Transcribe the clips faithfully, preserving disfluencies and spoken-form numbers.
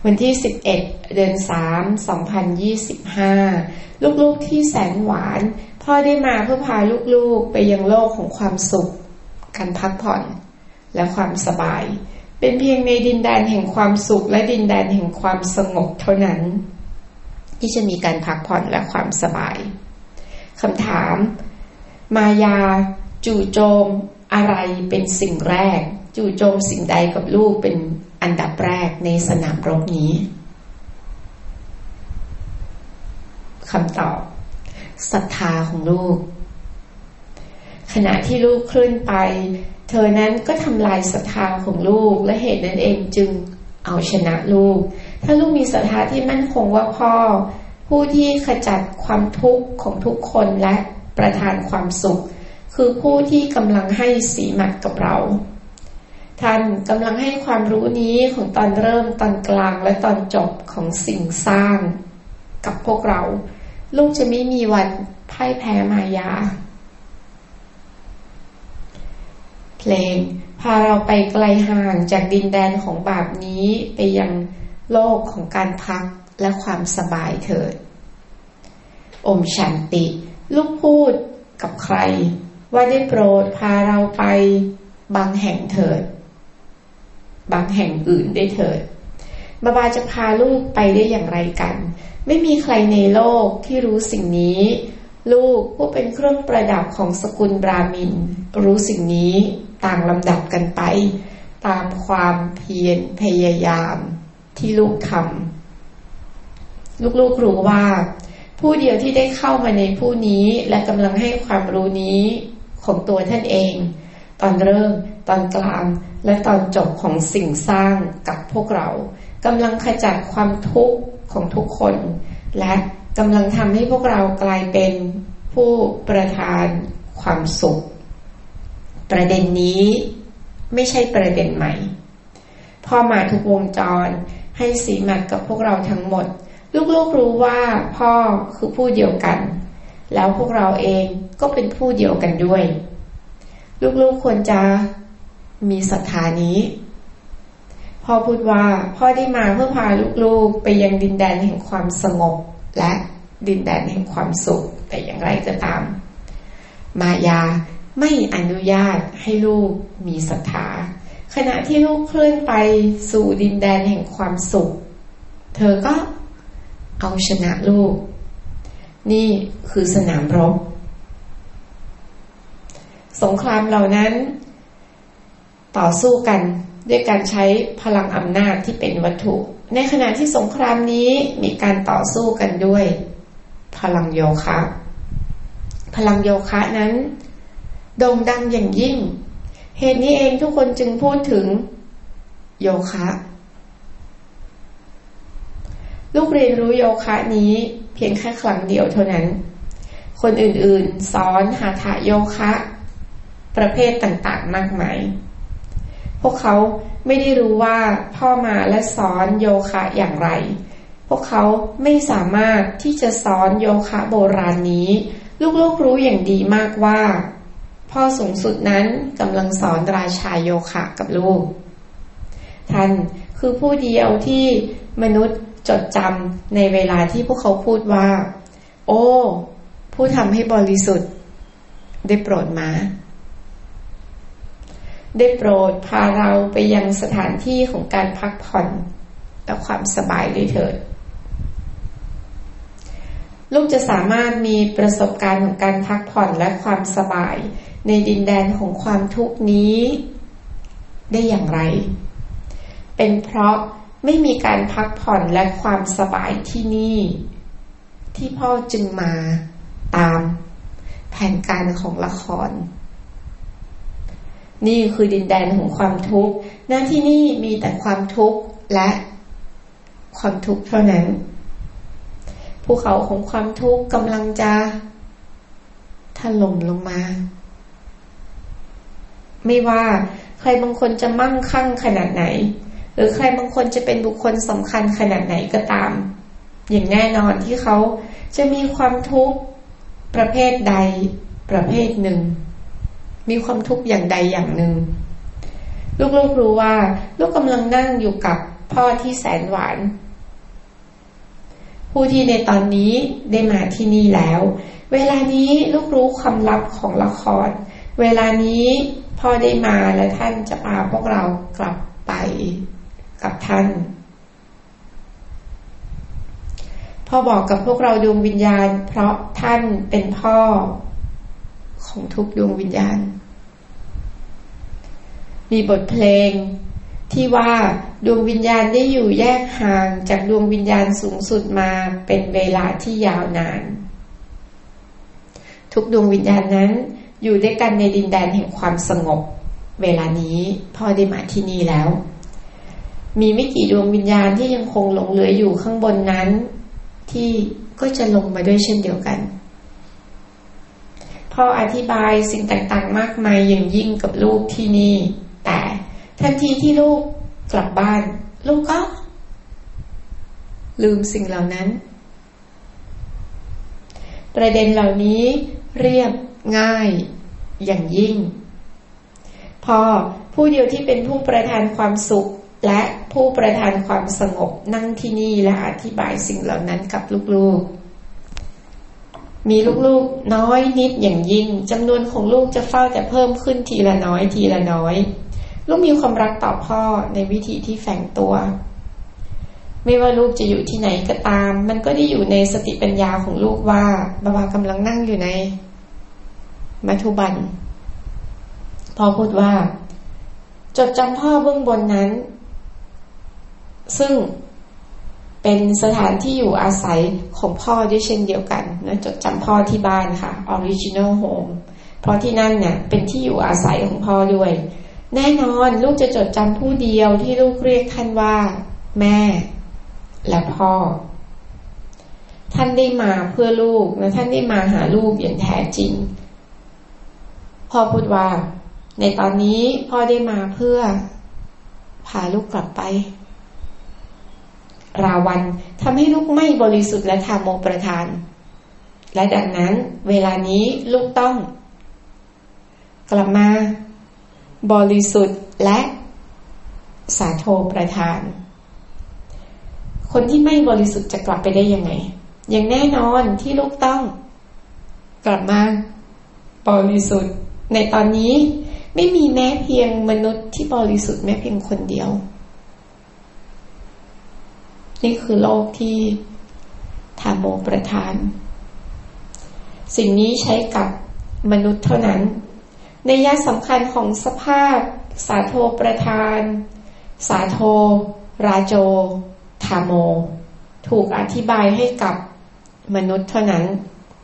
วันที่สิบเอ็ดเดือนสามสองพันยี่สิบห้าลูกๆที่แสนหวานพ่อได้มาเพื่อพาลูกๆไปยังโลกของความสุขการพักผ่อนและความสบายเป็นเพียงในดินแดนแห่งความสุขและดินแดนแห่งความสงบเท่านั้นที่จะมีการพักผ่อนและความสบายคำถามมายาจู่โจมอะไรเป็นสิ่งแรกจู่โจมสิ่งใดกับลูกเป็นอันดับแรกในสนามรบนี้คำตอบศรัทธาของลูกขณะที่ลูกเคลื่อนไปเธอนั้นก็ทำลายศรัทธาของลูกและเหตุนั้นเองจึงเอาชนะลูกถ้าลูกมีศรัทธาที่มั่นคงว่าพ่อผู้ที่ขจัดความทุกข์ของทุกคนและประทานความสุขคือผู้ที่กำลังให้สีหมัดกับเราท่านกำลังให้ความรู้นี้ของตอนเริ่มตอนกลางและตอนจบของสิ่งสร้างกับพวกเราลูกจะไม่มีวันพ่ายแพ้มายาเพลงพาเราไปไกลห่างจากดินแดนของบาปนี้ไปยังโลกของการพักและความสบายเถิดอมชันติลูกพูดกับใครว่าได้โปรดพาเราไปบางแห่งเถิดบางแห่งอื่นได้เถิดบาบาจะพาลูกไปได้อย่างไรกันไม่มีใครในโลกที่รู้สิ่งนี้ลูกผู้เป็นเครื่องประดับของสกุลบราหมินรู้สิ่งนี้ต่างลำดับกันไปตามความเพียรพยายามที่ลูกทำลูกๆรู้ว่าผู้เดียวที่ได้เข้ามาในผู้นี้และกำลังให้ความรู้นี้ของตัวท่านเองตอนเริ่มตอนกลางและตอนจบของสิ่งสร้างกับพวกเรากำลังขจัดความทุกข์ของทุกคนและกำลังทำให้พวกเรากลายเป็นผู้ประทานความสุขประเด็นนี้ไม่ใช่ประเด็นใหม่พ่อมาทุกวงจรให้สีหมัดกับพวกเราทั้งหมดลูกๆรู้ว่าพ่อคือผู้เดียวกันแล้วพวกเราเองก็เป็นผู้เดียวกันด้วยลูกๆควรจะมีศรัทธานี้พ่อพูดว่าพ่อได้มาเพื่อพาลูกๆไปยังดินแดนแห่งความสงบและดินแดนแห่งความสุขแต่อย่างไรก็ตามมายาไม่อนุญาตให้ลูกมีศรัทธาขณะที่ลูกเคลื่อนไปสู่ดินแดนแห่งความสุขเธอก็เอาชนะลูกนี่คือสนามรบสงครามเหล่านั้นต่อสู้กันด้วยการใช้พลังอำนาจที่เป็นวัตถุในขณะที่สงครามนี้มีการต่อสู้กันด้วยพลังโยคะพลังโยคะนั้นโด่งดังอย่างยิ่งเหตุนี้เองทุกคนจึงพูดถึงโยคะลูกเรียนรู้โยคะนี้เพียงแค่ครั้งเดียวเท่านั้นคนอื่นๆสอนหาทะโยคะประเภทต่างๆมากมายพวกเขาไม่ได้รู้ว่าพ่อมาและสอนโยคะอย่างไรพวกเขาไม่สามารถที่จะสอนโยคะโบราณนี้ลูกๆรู้อย่างดีมากว่าพ่อสูงสุดนั้นกำลังสอนราชาโยคะกับลูกท่านคือผู้เดียวที่มนุษย์จดจำในเวลาที่พวกเขาพูดว่าโอ้ผู้ทำให้บริสุทธิ์ได้โปรดมาได้โปรดพาเราไปยังสถานที่ของการพักผ่อนและความสบายด้วยเถิดลูกจะสามารถมีประสบการณ์ของการพักผ่อนและความสบายในดินแดนของความทุกข์นี้ได้อย่างไรเป็นเพราะไม่มีการพักผ่อนและความสบายที่นี่ที่พ่อจึงมาตามแผนการของละครนี่คือดินแดนของความทุกข์ณที่นี่มีแต่ความทุกข์และความทุกข์เท่านั้นภูเขาของความทุกข์กำลังจะถล่มลงมาไม่ว่าใครบางคนจะมั่งคั่งขนาดไหนหรือใครบางคนจะเป็นบุคคลสำคัญขนาดไหนก็ตามอย่างแน่นอนที่เขาจะมีความทุกข์ประเภทใดประเภทหนึ่งมีความทุกข์อย่างใดอย่างหนึ่งลูกๆรู้ว่าลูกกำลังนั่งอยู่กับพ่อที่แสนหวานผู้ที่ในตอนนี้ได้มาที่นี่แล้วเวลานี้ลูกรู้ความลับของละครเวลานี้พ่อได้มาและท่านจะพาพวกเรากลับไปกับท่านพ่อบอกกับพวกเราดวงวิญญาณเพราะท่านเป็นพ่อของทุกดวงวิญญาณมีบทเพลงที่ว่าดวงวิญญาณได้อยู่แยกห่างจากดวงวิญญาณสูงสุดมาเป็นเวลาที่ยาวนานทุกดวงวิญญาณนั้นอยู่ด้วยกันในดินแดนแห่งความสงบเวลานี้พ่อได้มาที่นี่แล้วมีไม่กี่ดวงวิญญาณที่ยังคงหลงเหลืออยู่ข้างบนนั้นที่ก็จะลงมาด้วยเช่นเดียวกันพ่ออธิบายสิ่งต่างๆมากมายอย่างยิ่งกับลูกที่นี่แต่ทันทีที่ลูกกลับบ้านลูกก็ลืมสิ่งเหล่านั้นประเด็นเหล่านี้เรียบง่ายอย่างยิ่งพ่อผู้เดียวที่เป็นผู้ประทานความสุขและผู้ประทานความสงบนั่งที่นี่และอธิบายสิ่งเหล่านั้นกับลูกๆมีลูกๆน้อยนิดอย่างยิ่งจำนวนของลูกจะเฝ้าแต่เพิ่มขึ้นทีละน้อยทีละน้อยลูกมีความรักต่อพ่อในวิธีที่แฝงตัวไม่ว่าลูกจะอยู่ที่ไหนก็ตามมันก็ได้อยู่ในสติปัญญาของลูกว่าบาบากำลังนั่งอยู่ในมัทุบันพ่อพูดว่าจดจำพ่อเบื้องบนนั้นซึ่งเป็นสถานที่อยู่อาศัยของพ่อด้วยเช่นเดียวกันนะจดจำพ่อที่บ้านค่ะ original home เพราะที่นั่นเนี่ยเป็นที่อยู่อาศัยของพ่อด้วยแน่นอนลูกจะจดจำผู้เดียวที่ลูกเรียกท่านว่าแม่และพ่อท่านได้มาเพื่อลูกและท่านได้มาหาลูกอย่างแท้จริงพ่อพูดว่าในตอนนี้พ่อได้มาเพื่อพาลูกกลับไปราวันทำให้ลูกไม่บริสุทธิ์และทาโมประทานและดังนั้นเวลานี้ลูกต้องกลับมาบริสุทธิ์และสาโทประทานคนที่ไม่บริสุทธิ์จะกลับไปได้ยังไงอย่างแน่นอนที่ลูกต้องกลับมาบริสุทธิ์ในตอนนี้ไม่มีแม้เพียงมนุษย์ที่บริสุทธิ์แม้เพียงคนเดียวนี่คือโลกที่ทาโมประทานสิ่งนี้ใช้กับมนุษย์เท่านั้นในยะสำคัญของสภาพสาโทประทานสาโทราโจทาโมถูกอธิบายให้กับมนุษย์เท่านั้น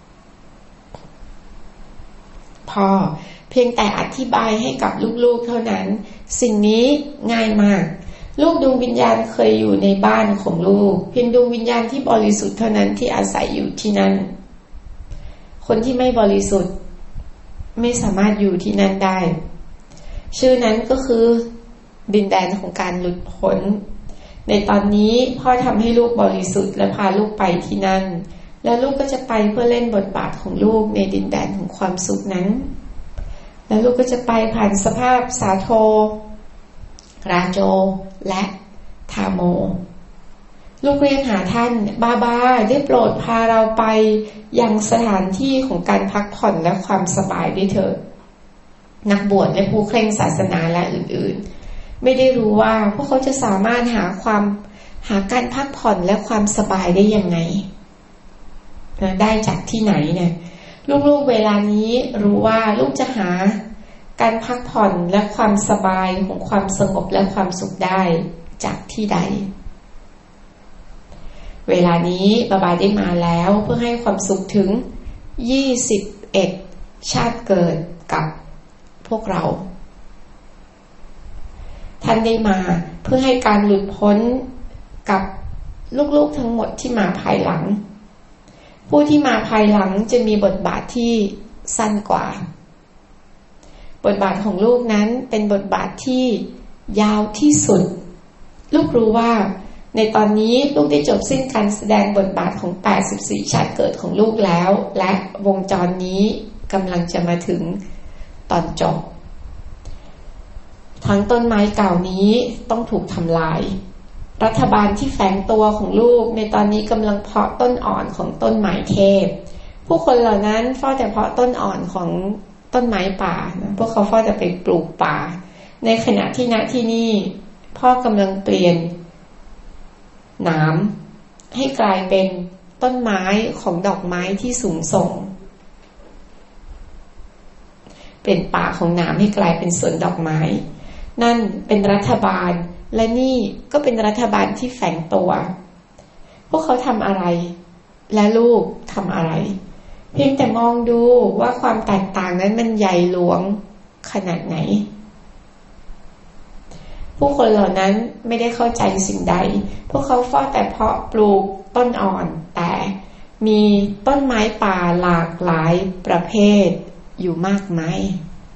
พอเพียงแต่อธิบายให้กับลูกๆเท่านั้นสิ่งนี้ง่ายมากลูกดวงวิญญาณเคยอยู่ในบ้านของลูกเพียงดวงวิญญาณที่บริสุทธิ์เท่านั้นที่อาศัยอยู่ที่นั่นคนที่ไม่บริสุทธิ์ไม่สามารถอยู่ที่นั่นได้ชื่อนั้นก็คือดินแดนของการหลุดพ้นในตอนนี้พ่อทำให้ลูกบริสุทธิ์และพาลูกไปที่นั่นแล้วลูกก็จะไปเพื่อเล่นบทบาทของลูกในดินแดนของความสุขนั้นแล้วลูกก็จะไปผ่านสภาพสาโทราโจและทาโมลูกเรียกหาท่านบาบาได้โปรดพาเราไปยังสถานที่ของการพักผ่อนและความสบายด้วยเถิดนักบวชและผู้เคร่งศาสนาและอื่นๆไม่ได้รู้ว่าพวกเขาจะสามารถหาความหาการพักผ่อนและความสบายได้ยังไงได้จากที่ไหนเนี่ยลูกๆเวลานี้รู้ว่าลูกจะหาการพักผ่อนและความสบายของความสงบและความสุขได้จากที่ใดเวลานี้บาบาได้มาแล้วเพื่อให้ความสุขถึงยี่สิบเอ็ดชาติเกิดกับพวกเราท่านได้มาเพื่อให้การหลุดพ้นกับลูกๆทั้งหมดที่มาภายหลังผู้ที่มาภายหลังจะมีบทบาทที่สั้นกว่าบทบาทของลูกนั้นเป็นบทบาทที่ยาวที่สุดลูกรู้ว่าในตอนนี้ลูกได้จบสิ้นการแสดงบทบาทของแปดสิบสี่ชาติเกิดของลูกแล้วและวงจรนี้กำลังจะมาถึงตอนจบทั้งต้นไม้เก่านี้ต้องถูกทำลายรัฐบาลที่แฝงตัวของลูกในตอนนี้กำลังเพาะต้นอ่อนของต้นไม้เทพผู้คนเหล่านั้นเฝ้าแต่เพาะต้นอ่อนของต้นไม้ป่านะพวกเขาเฝ้าแต่ไปปลูกป่าในขณะที่ณที่นี่พ่อกำลังเปลี่ยนหนามให้กลายเป็นต้นไม้ของดอกไม้ที่สูงส่งเป็นป่าของหนามให้กลายเป็นสวนดอกไม้นั่นเป็นรัฐบาลและนี่ก็เป็นรัฐบาลที่แฝงตัวพวกเขาทำอะไรและลูกทำอะไรเพียงแต่มองดูว่าความแตกต่างนั้นมันใหญ่หลวงขนาดไหนผู้คนเหล่านั้นไม่ได้เข้าใจสิ่งใดพวกเขาเฝ้าแต่เพาะปลูกต้นอ่อนแต่มีต้นไม้ป่าหลากหลายประเภทอยู่มากมาย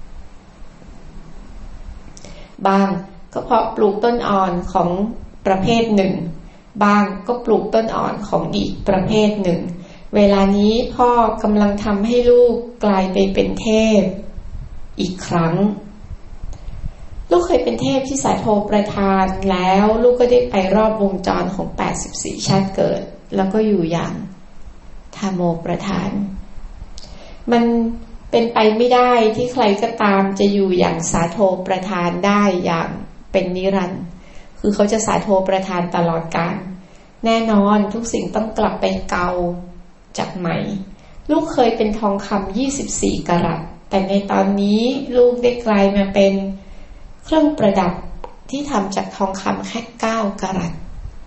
บางก็เพาะปลูกต้นอ่อนของประเภทหนึ่งบางก็ปลูกต้นอ่อนของอีกประเภทหนึ่งเวลานี้พ่อกำลังทำให้ลูกกลายไปเป็นเทพอีกครั้งลูกเคยเป็นเทพที่สาโทประทานแล้วลูกก็ได้ไปรอบวงจรของแปดสิบสี่ชาติเกิดแล้วก็อยู่อย่างธาโมประทานมันเป็นไปไม่ได้ที่ใครก็ตามจะอยู่อย่างสาโทประทานได้อย่างเป็นนิรันดร์คือเขาจะสาโทประทานตลอดกาลแน่นอนทุกสิ่งต้องกลับไปเกาจากใหม่ลูกเคยเป็นทองคำยี่สิบสี่กะรัตแต่ในตอนนี้ลูกได้กลายมาเป็นเครื่องประดับที่ทำจากทองคำแค่เก้ากะรัต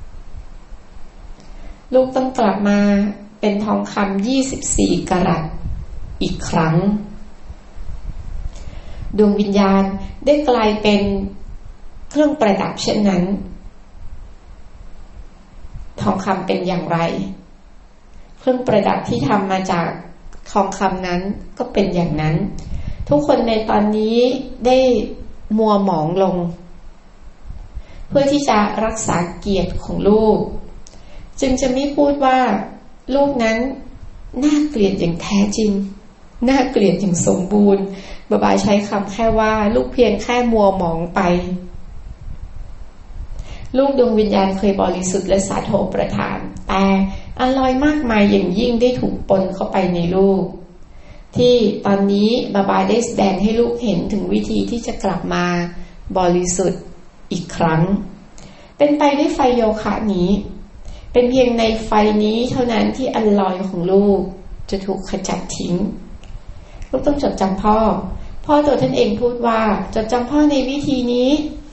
ลูกต้องกลับมาเป็นทองคำยี่สิบสี่กะรัตอีกครั้งดวงวิญญาณได้กลายเป็นเครื่องประดับเช่นนั้นทองคำเป็นอย่างไรเครื่องประดับที่ทำมาจากทองคำนั้นก็เป็นอย่างนั้นทุกคนในตอนนี้ได้มัวหมองลงเพื่อที่จะรักษาเกียรติของลูกจึงจะไม่พูดว่าลูกนั้นน่าเกลียดอย่างแท้จริงน่าเกลียดอย่างสมบูรณ์บาบาใช้คำแค่ว่าลูกเพียงแค่มัวหมองไปลูกดวงวิญญาณเคยบริสุทธิ์และสาโทประทานแต่อลอยมากมายอย่างยิ่งได้ถูกปนเข้าไปในลูกที่ตอนนี้บาบาได้แสดงให้ลูกเห็นถึงวิธีที่จะกลับมาบริสุทธิ์อีกครั้งเป็นไปด้วยไฟโยคะนี้เป็นเพียงในไฟนี้เท่านั้นที่อลอยของลูกจะถูกขจัดทิ้งลูกต้องจดจำพ่อพ่อตัวท่านเองพูดว่าจดจำพ่อในวิธีนี้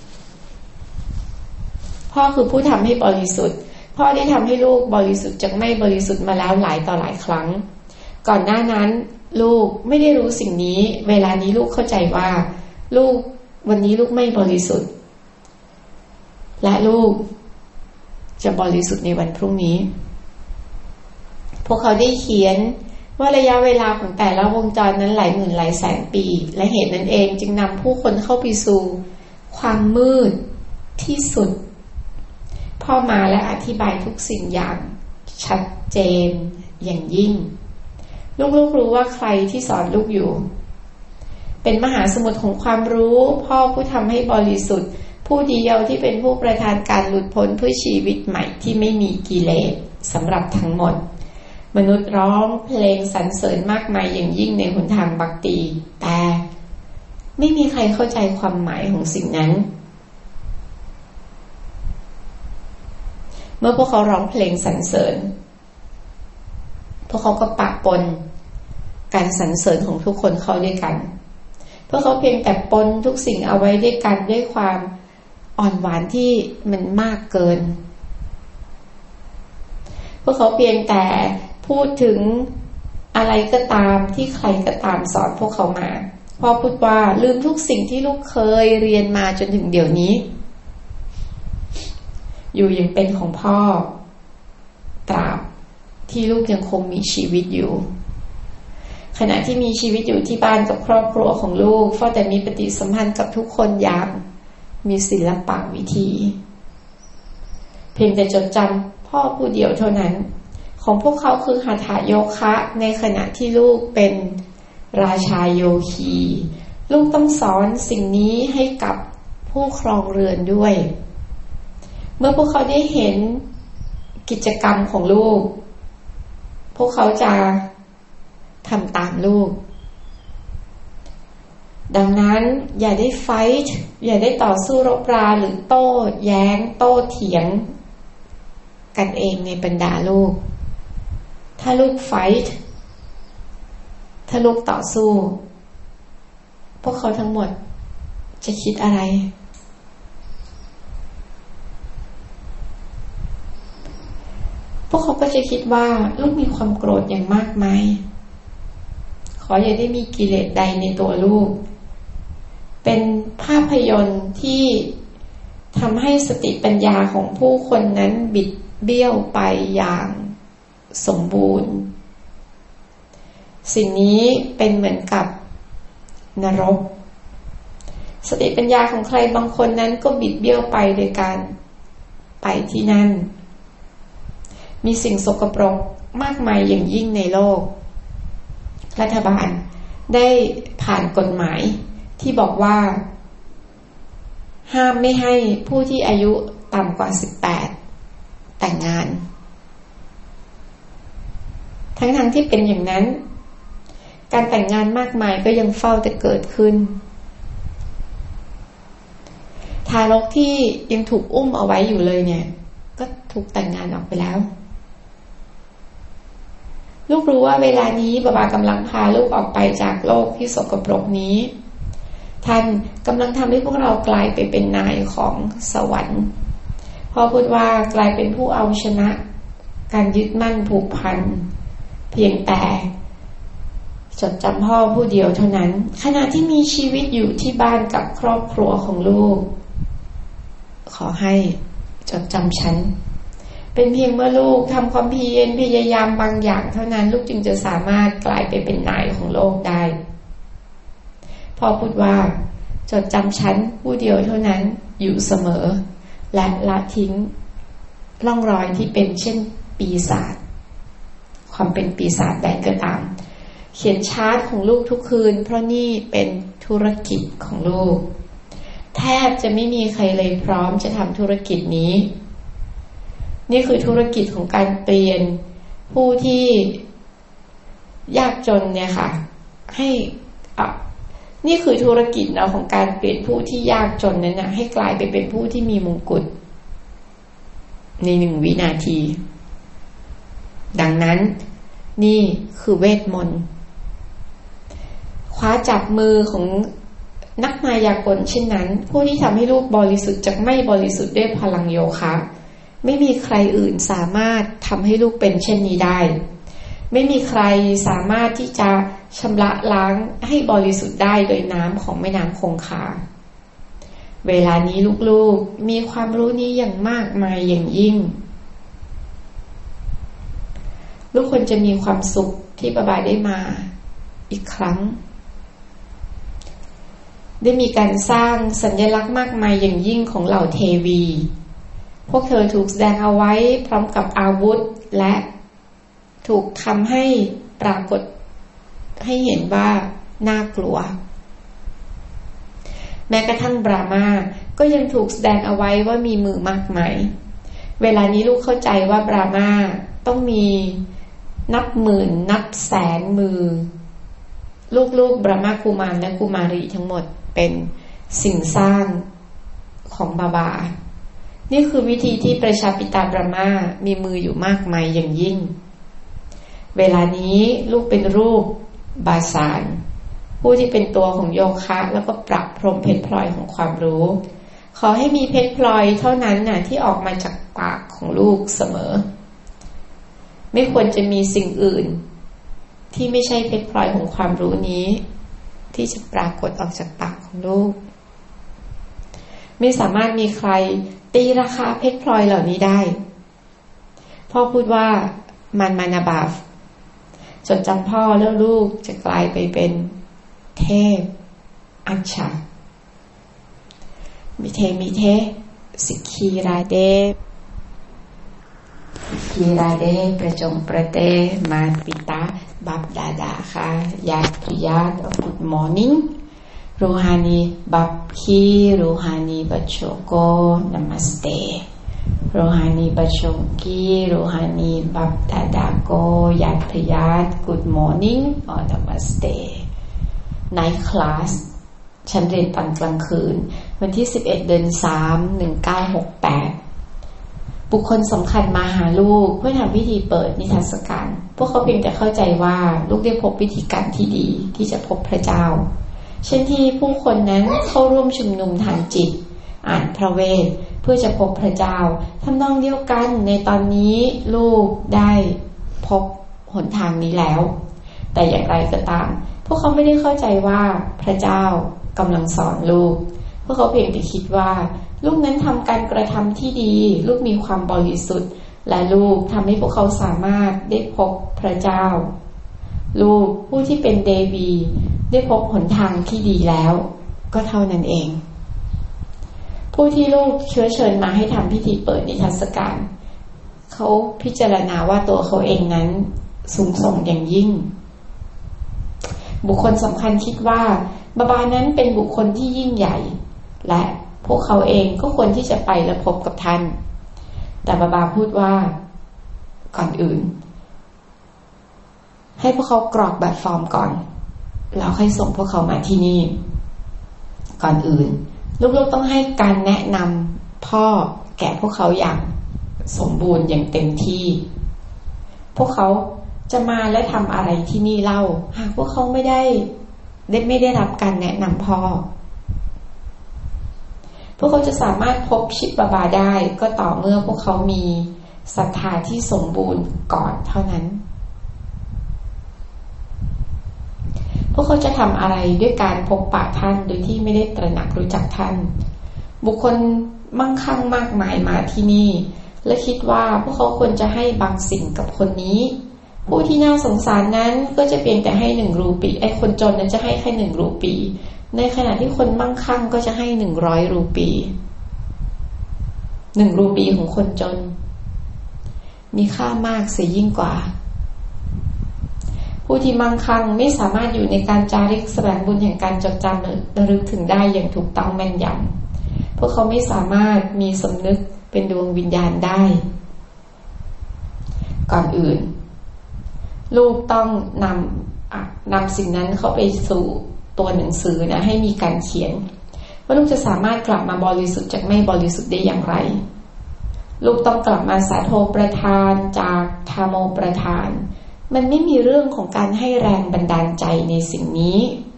พ่อคือผู้ทำให้บริสุทธิ์พ่อได้ทำให้ลูกบริสุทธิ์จากไม่บริสุทธิ์มาแล้วหลายต่อหลายครั้งก่อนหน้านั้นลูกไม่ได้รู้สิ่งนี้เวลานี้ลูกเข้าใจว่าลูกวันนี้ลูกไม่บริสุทธิ์และลูกจะบริสุทธิ์ในวันพรุ่งนี้พวกเขาได้เขียนว่าระยะเวลาของแต่ละวงจรนั้นหลายหมื่นหลายแสนปีและเหตุนั้นเองจึงนำผู้คนเข้าไปสู่ความมืดที่สุดพ่อมาและอธิบายทุกสิ่งอย่างชัดเจนอย่างยิ่งลูกๆรู้ว่าใครที่สอนลูกอยู่เป็นมหาสมุทรของความรู้พ่อผู้ทำให้บริสุทธิ์ผู้เดียวที่เป็นผู้ประทานการหลุดพ้นเพื่อชีวิตใหม่ที่ไม่มีกิเลสสำหรับทั้งหมดมนุษย์ร้องเพลงสรรเสริญมากมายอย่างยิ่งในหนทางบัพติแต่ไม่มีใครเข้าใจความหมายของสิ่งนั้นเมื่อพวกเขาร้องเพลงสรรเสริญพวกเขาก็ปะปนการสรรเสริญของทุกคนเข้าด้วยกันพวกเขาเพียงแต่ปนทุกสิ่งเอาไว้ด้วยกันด้วยความอ่อนหวานที่มันมากเกินพวกเขาเพียงแต่พูดถึงอะไรก็ตามที่ใครก็ตามสอนพวกเขามาพ่อพูดว่าลืมทุกสิ่งที่ลูกเคยเรียนมาจนถึงเดี๋ยวนี้อยู่ยังเป็นของพ่อตราบที่ลูกยังคงมีชีวิตอยู่ขณะที่มีชีวิตอยู่ที่บ้านกับครอบครัวของลูกพ่อแต่มีปฏิสัมพันธ์กับทุกคนอย่างมีศิลปะวิธีเพียงแต่จดจำพ่อผู้เดียวเท่านั้นของพวกเขาคือหัตถโยคะในขณะที่ลูกเป็นราชาโยคีลูกต้องสอนสิ่งนี้ให้กับผู้ครองเรือนด้วยเมื่อพวกเขาได้เห็นกิจกรรมของลูกพวกเขาจะทำตามลูกดังนั้นอย่าได้ไฟท์อย่าได้ต่อสู้รบราหรือโต้แย้งโต้เถียงกันเองในบรรดาลูกถ้าลูกไฟท์ถ้าลูกต่อสู้พวกเขาทั้งหมดจะคิดอะไรพวกเขาก็จะคิดว่าลูกมีความโกรธอย่างมากมายขออย่าได้มีกิเลสใดในตัวลูกเป็นภาพยนตร์ที่ทำให้สติปัญญาของผู้คนนั้นบิดเบี้ยวไปอย่างสมบูรณ์สิ่งนี้เป็นเหมือนกับนรกสติปัญญาของใครบางคนนั้นก็บิดเบี้ยวไปโดยการไปที่นั่นมีสิ่งสกปรกมากมายอย่างยิ่งในโลกรัฐบาลได้ผ่านกฎหมายที่บอกว่าห้ามไม่ให้ผู้ที่อายุต่ำกว่าสิบแปดแต่งงานทั้งๆที่เป็นอย่างนั้นการแต่งงานมากมายก็ยังเฝ้าแต่เกิดขึ้นทารกที่ยังถูกอุ้มเอาไว้อยู่เลยเนี่ยก็ถูกแต่งงานออกไปแล้วลูกรู้ว่าเวลานี้บาบากำลังพาลูกออกไปจากโลกที่สกปรกนี้ท่านกำลังทำให้พวกเรากลายไปเป็นนายของสวรรค์พ่อพูดว่ากลายเป็นผู้เอาชนะการยึดมั่นผูกพันเพียงแต่จดจำพ่อผู้เดียวเท่านั้นขณะที่มีชีวิตอยู่ที่บ้านกับครอบครัวของลูกขอให้จดจำฉันเป็นเพียงเมื่อลูกทำความเพียรพยายามบางอย่างเท่านั้นลูกจึงจะสามารถกลายไปเป็นนายของโลกได้พ่อพูดว่าจดจำฉันผู้เดียวเท่านั้นอยู่เสมอและละทิ้งร่องรอยที่เป็นเช่นปีศาจความเป็นปีศาจใดก็ตามเขียนชาร์ตของลูกทุกคืนเพราะนี่เป็นธุรกิจของลูกแทบจะไม่มีใครเลยพร้อมจะทำธุรกิจนี้นี่คือธุรกิจของการเปลี่ยนผู้ที่ยากจนเนี่ยค่ะให้อ่ะนี่คือธุรกิจเนาะของการเปลี่ยนผู้ที่ยากจนนั้นนะให้กลายไปเป็นผู้ที่มีมงกุฎในหนึ่งวินาทีดังนั้นนี่คือเวทมนต์คว้าจับมือของนักมายากลเช่นนั้นผู้ที่ทำให้ลูกบริสุทธิ์จากไม่บริสุทธิ์ด้วยพลังโยคะไม่มีใครอื่นสามารถทำให้ลูกเป็นเช่นนี้ได้ไม่มีใครสามารถที่จะชำระล้างให้บริสุทธิ์ได้โดยน้ำของแม่น้ำคงคาเวลานี้ลูกๆมีความรู้นี้อย่างมากมายอย่างยิ่งลูกควรจะมีความสุขที่บาบาได้มาอีกครั้งได้มีการสร้างสัญลักษณ์มากมายอย่างยิ่งของเหล่าเทวีพวกเธอถูกแสดงเอาไว้พร้อมกับอาวุธและถูกทำให้ปรากฏให้เห็นว่าน่ากลัวแม้กระทั่งบรามาก็ยังถูกแสดงเอาไว้ว่ามีมือมากมายเวลานี้ลูกเข้าใจว่าบรามาต้องมีนับหมื่นนับแสนมือลูกๆบรามากุมารและกุมารีทั้งหมดเป็นสิ่งสร้างของบาบานี่คือวิธีที่ประชาปิตาบรามามีมืออยู่มากมายอย่างยิ่งเวลานี้ลูกเป็นรูปบาสานผู้ที่เป็นตัวของโยคะแล้วก็ปรับพรมเพชรพลอยของความรู้ขอให้มีเพชรพลอยเท่านั้นน่ะที่ออกมาจากปากของลูกเสมอไม่ควรจะมีสิ่งอื่นที่ไม่ใช่เพชรพลอยของความรู้นี้ที่จะปรากฏออกจากปากของลูกไม่สามารถมีใครตีราคาเพชรพลอยเหล่านี้ได้พ่อพูดว่ามันมานาบาฟจดจำพ่อแล้วลูกจะกลายไปเป็นเทพอัญชามิเทมิเทสิกขีราเดคีราเดประจงประเตมาปิตาบับดาดาค่ะญาติพยา Good morning Rohani Bab Ki Rohani Bacho Ko Namaste Rohani Bachongki, Rohani Bapdadako, Yadpriyat, Good morning or Namaste. Night class ฉันเรียนตอนกลางคืนวันที่สิบเอ็ดเดือนสามหนึ่งเก้าหกแปดบุคคลสำคัญมาหาลูกเพื่อทำพิธีเปิดนิทรรศการพวกเขาเพียงแต่เข้าใจว่าลูกได้พบวิธีการที่ดีที่จะพบพระเจ้าเช่นที่ผู้คนนั้นเข้าร่วมชุมนุมทางจิตอ่านพระเวทเพื่อจะพบพระเจ้าทำนองเดียวกันในตอนนี้ลูกได้พบหนทางนี้แล้วแต่อย่างไรก็ตามพวกเขาไม่ได้เข้าใจว่าพระเจ้ากำลังสอนลูกพวกเขาเพียงแต่คิดว่าลูกนั้นทำการกระทำที่ดีลูกมีความบริสุทธิ์และลูกทำให้พวกเขาสามารถได้พบพระเจ้าลูกผู้ที่เป็นเดวีได้พบหนทางที่ดีแล้วก็เท่านั้นเองผู้ที่ลูกเชื้อเชิญมาให้ทำพิธีเปิดนิทรรศการเขาพิจารณาว่าตัวเขาเองนั้นสูงส่งอย่างยิ่งบุคคลสำคัญคิดว่าบาบานั้นเป็นบุคคลที่ยิ่งใหญ่และพวกเขาเองก็ควรที่จะไปและพบกับท่านแต่บาบาพูดว่าก่อนอื่นให้พวกเขากรอกแบบฟอร์มก่อนแล้วค่อยส่งพวกเขามาที่นี่ก่อนอื่นลูกๆต้องให้การแนะนำพ่อแก่พวกเขาอย่างสมบูรณ์อย่างเต็มที่พวกเขาจะมาและทำอะไรที่นี่เล่าหากพวกเขาไม่ได้ได้ไม่ได้รับการแนะนำพ่อพวกเขาจะสามารถพบชิดบาบาได้ก็ต่อเมื่อพวกเขามีศรัทธาที่สมบูรณ์ก่อนเท่านั้นพวกเขาจะทำอะไรด้วยการพบปะท่านโดยที่ไม่ได้ตระหนักรู้จักท่านบุคคลมั่งคั่งมากมายมาที่นี่และคิดว่าพวกเขาควรจะให้บางสิ่งกับคนนี้ผู้ที่น่าสงสารนั้นก็จะเพียงแต่ให้หนึ่งรูปีไอ้คนจนนั้นจะให้แค่หนึ่งรูปีในขณะที่คนมั่งคั่งก็จะให้หนึ่งร้อยรูปีหนึ่งรูปีของคนจนมีค่ามากเสียยิ่งกว่าผู้ที่มั่งคั่งไม่สามารถอยู่ในการจาริกแสวงบุญแห่งการจดจำระลึกถึงได้อย่างถูกต้องแม่นยำพวกเขาไม่สามารถมีสำนึกเป็นดวงวิญญาณได้ก่อนอื่นลูกต้องนำนำสิ่งนั้นเข้าไปสู่ตัวหนังสือนะให้มีการเขียนว่าลูกจะสามารถกลับมาบริสุทธิ์จากไม่บริสุทธิ์ได้อย่างไรลูกต้องกลับมาสาโทประทานจากธาโมประทานมันไม่มีเรื่องของการให้แรงบันดาลใจในสิ่งนี้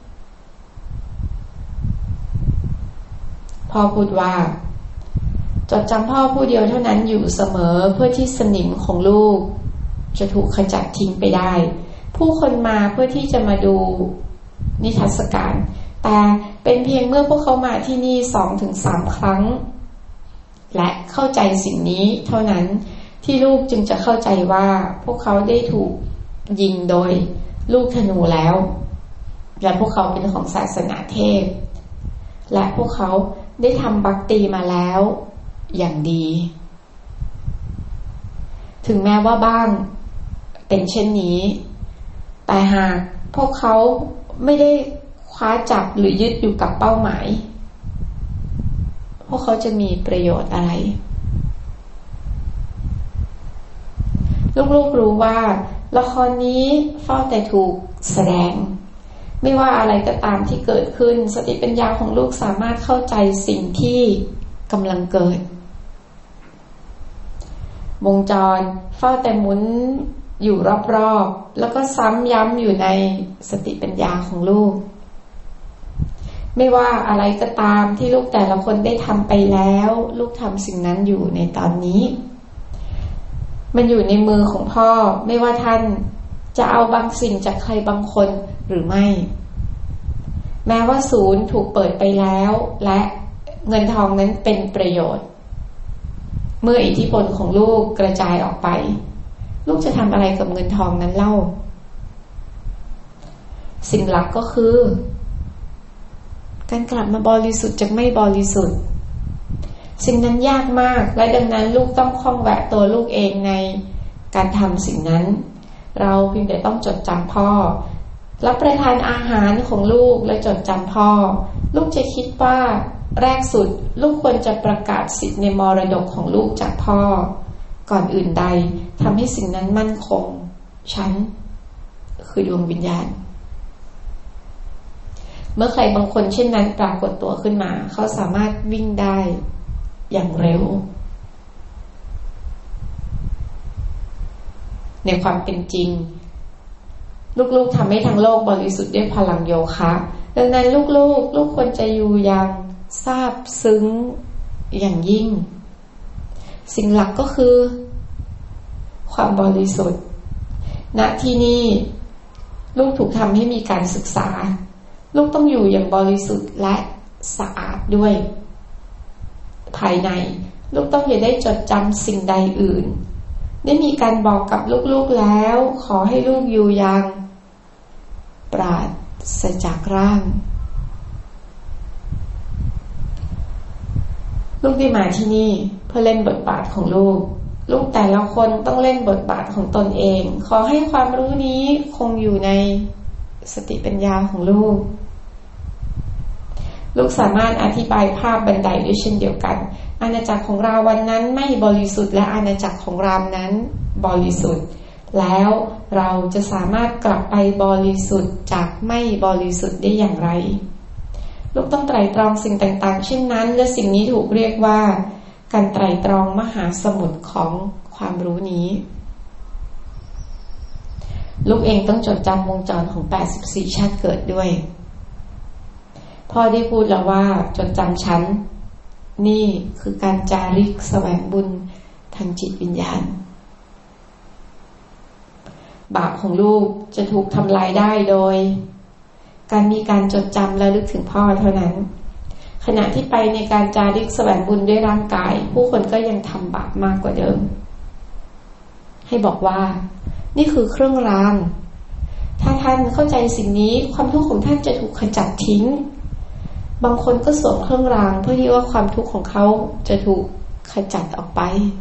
พ่อพูดว่าจดจำพ่อผู้เดียวเท่านั้นอยู่เสมอเพื่อที่สนิมของลูกจะถูกขจัดทิ้งไปได้ผู้คนมาเพื่อที่จะมาดูนิทรรศการแต่เป็นเพียงเมื่อพวกเขามาที่นี่ สองถึงสาม ครั้งและเข้าใจสิ่งนี้เท่านั้นที่ลูกจึงจะเข้าใจว่าพวกเขาได้ถูกยิงโดยลูกธนูแล้วและพวกเขาเป็นของศาสนาเทพและพวกเขาได้ทำบัคตีมาแล้วอย่างดีถึงแม้ว่าบ้างเป็นเช่นนี้แต่หากพวกเขาไม่ได้คว้าจับหรือยึดอยู่กับเป้าหมายพวกเขาจะมีประโยชน์อะไรลูกๆรู้ว่าละครนี้เฝ้าแต่ถูกแสดงไม่ว่าอะไรก็ตามที่เกิดขึ้นสติปัญญาของลูกสามารถเข้าใจสิ่งที่กำลังเกิดวงจรเฝ้าแต่หมุนอยู่รอบๆแล้วก็ซ้ำย้ำอยู่ในสติปัญญาของลูกไม่ว่าอะไรก็ตามที่ลูกแต่ละคนได้ทำไปแล้วลูกทำสิ่งนั้นอยู่ในตอนนี้มันอยู่ในมือของพ่อไม่ว่าท่านจะเอาบางสิ่งจากใครบางคนหรือไม่แม้ว่าศูนย์ถูกเปิดไปแล้วและเงินทองนั้นเป็นประโยชน์เมื่ออิทธิพลของลูกกระจายออกไปลูกจะทำอะไรกับเงินทองนั้นเล่าสิ่งหลักก็คือการกลับมาบริสุทธิ์จากไม่บริสุทธิ์สิ่งนั้นยากมากและดังนั้นลูกต้องคล่องแวะตัวลูกเองในการทำสิ่งนั้นเราเพียงแต่ต้องจดจำพ่อรับประทานอาหารของลูกและจดจำพ่อลูกจะคิดว่าแรกสุดลูกควรจะประกาศสิทธิ์ในมรดกของลูกจากพ่อก่อนอื่นใดทำให้สิ่งนั้นมั่นคงฉันคือดวงวิญญาณเมื่อใครบางคนเช่นนั้นปรากฏตัวขึ้นมาเขาสามารถวิ่งได้อย่างเร็วในความเป็นจริงลูกๆทำให้ทั้งโลกบริสุทธิ์ด้วยพลังโยคะดังนั้นลูกๆ ล, ลูกควรจะอยู่อย่างซาบซึ้งอย่างยิ่งสิ่งหลักก็คือความบริสุทธิ์ณที่นี่ลูกถูกทำให้มีการศึกษาลูกต้องอยู่อย่างบริสุทธิ์และสะอาดด้วยภายในลูกต้องอย่าได้จดจำสิ่งใดอื่นได้มีการบอกกับลูกๆแล้วขอให้ลูกอยู่อย่างปราศจากร่างลูกได้มาที่นี่เพื่อเล่นบทบาทของลูกลูกแต่ละคนต้องเล่นบทบาทของตนเองขอให้ความรู้นี้คงอยู่ในสติปัญญาของลูกลูกสามารถอธิบายภาพบันไดด้วยเช่นเดียวกันอาณาจักรของเราวันนั้นไม่บริสุทธิ์และอาณาจักรของเรานั้นบริสุทธิ์แล้วเราจะสามารถกลับไปบริสุทธิ์จากไม่บริสุทธิ์ได้อย่างไรลูกต้องไตร่ตรองสิ่งต่างๆเช่นนั้นและสิ่งนี้ถูกเรียกว่าการไตร่ตรองมหาสมุทรของความรู้นี้ลูกเองต้องจดจำวงจรของแปดสิบสี่ชาติเกิดด้วยพ่อได้พูดแล้วว่าจดจำฉันนี่คือการจาริกแสวงบุญทางจิตวิญญาณบาปของลูกจะถูกทำลายได้โดยการมีการจดจำและลึกถึงพ่อเท่านั้นขณะที่ไปในการจาริกแสวงบุญด้วยร่างกายผู้คนก็ยังทำบาปมากกว่าเดิมให้บอกว่านี่คือเครื่องรางถ้าท่านเข้าใจสิ่งนี้ความทุกข์ของท่านจะถูกขจัดทิ้งบางคนก็สวมเครื่องรางเพื่อที่ว่าความทุกข์ของเขาจะถูกขจัดออกไป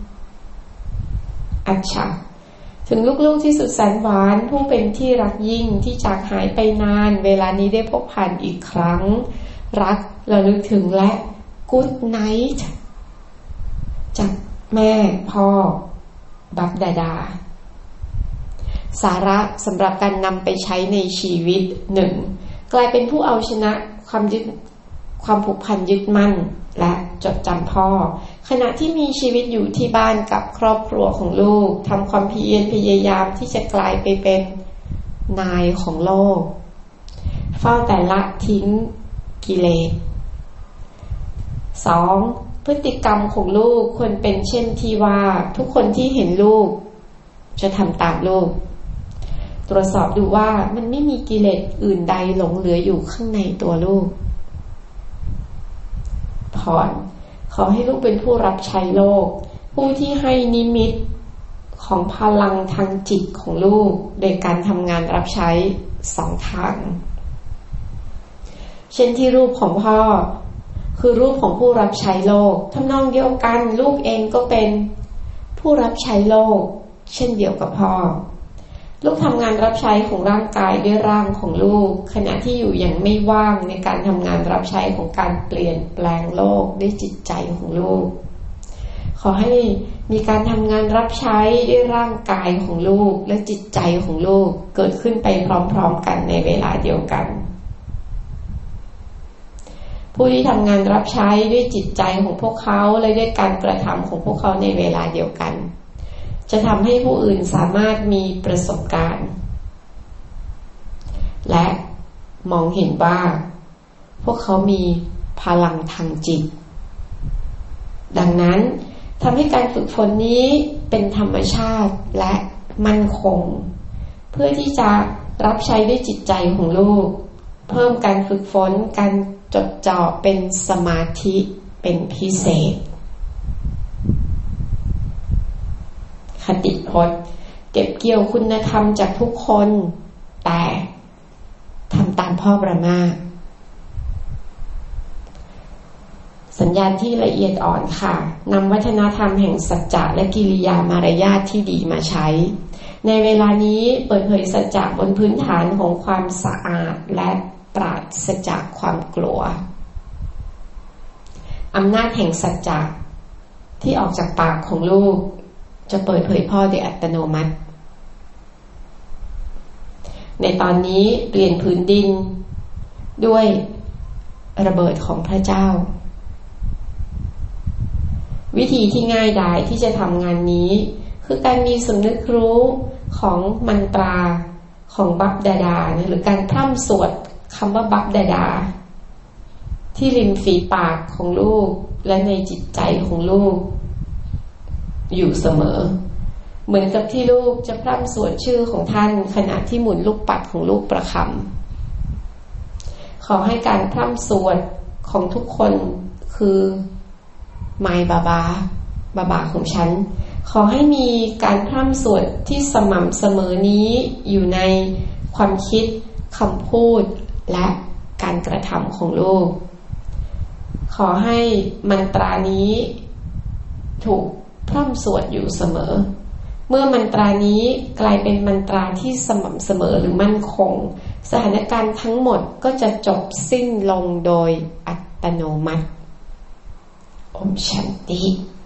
อัจฉริยะถึงลูกๆที่สุดแสนหวานผู้เป็นที่รักยิ่งที่จากหายไปนานเวลานี้ได้พบผ่านอีกครั้งรักระลึกถึงและ Good night จากแม่พ่อบับดาดาสาระสำหรับการนำไปใช้ในชีวิตหนึ่งกลายเป็นผู้เอาชนะความยึดความผูกพันยึดมั่นและจดจำพ่อขณะที่มีชีวิตอยู่ที่บ้านกับครอบครัวของลูกทำความเพียรพยายามที่จะกลายไปเป็นนายของโลกเฝ้าแต่ละทิ้งกิเลสสองพฤติกรรมของลูกควรเป็นเช่นที่ว่าทุกคนที่เห็นลูกจะทำตามลูกตรวจสอบดูว่ามันไม่มีกิเลสอื่นใดหลงเหลืออยู่ข้างในตัวลูกผ่อนขอให้ลูกเป็นผู้รับใช้โลกผู้ที่ให้นิมิตของพลังทางจิตของลูกโดยการทำงานรับใช้สองทางเช่นที่รูปของพ่อคือรูปของผู้รับใช้โลกทำนองเดียวกันลูกเองก็เป็นผู้รับใช้โลกเช่นเดียวกับพ่อลูกทำงานรับใช้ของร่างกายด้วยร่างของลูกขณะที่อยู่อย่างไม่ว่างในการทำงานรับใช้ของการเปลี่ยนแปลงโลกด้วยจิตใจของลูกขอให้มีการทำงานรับใช้ด้วยร่างกายของลูกและจิตใจของลูกเกิดขึ้นไปพร้อมๆกันในเวลาเดียวกันผู้ที่ทำงานรับใช้ด้วยจิตใจของพวกเขาและด้วยการกระทำของพวกเขาในเวลาเดียวกันจะทำให้ผู้อื่นสามารถมีประสบการณ์และมองเห็นว่าพวกเขามีพลังทางจิตดังนั้นทำให้การฝึกฝนนี้เป็นธรรมชาติและมั่นคงเพื่อที่จะรับใช้ด้วยจิตใจของลูกเพิ่มการฝึกฝนการจดจ่อเป็นสมาธิเป็นพิเศษคติพจน์เก็บเกี่ยวคุณธรรมจากทุกคนแต่ทำตามพ่อประมาทสัญญาณที่ละเอียดอ่อนค่ะนำวัฒนธรรมแห่งสัจจะและกิริยามารยาทที่ดีมาใช้ในเวลานี้เปิดเผยสัจจะบนพื้นฐานของความสะอาดและปราศจากความกลัวอำนาจแห่งสัจจะที่ออกจากปากของลูกจะเปิดเผยพ่อโดยอัตโนมัติในตอนนี้เปลี่ยนพื้นดินด้วยระเบิดของพระเจ้าวิธีที่ง่ายดายที่จะทำงานนี้คือการมีสำนึกรู้ของมันตราของบัพดาดาหรือการพร่ำสวดคำว่าบัพดาดาที่ริมฝีปากของลูกและในจิตใจของลูกอยู่เสมอเหมือนกับที่ลูกจะพร่ำสวดชื่อของท่านขณะที่หมุนลูกปัดของลูกประคำขอให้การพร่ำสวดของทุกคนคือมายบาบาบาบาของฉันขอให้มีการพร่ำสวดที่สม่ำเสมอนี้อยู่ในความคิดคำพูดและการกระทำของลูกขอให้มันตรานี้ถูกพร่ำสวดอยู่เสมอเมื่อมันตรานี้กลายเป็นมันตราที่สม่ำเสมอหรือมั่นคงสถานการณ์ทั้งหมดก็จะจบสิ้นลงโดยอัตโนมัติโอมชันติ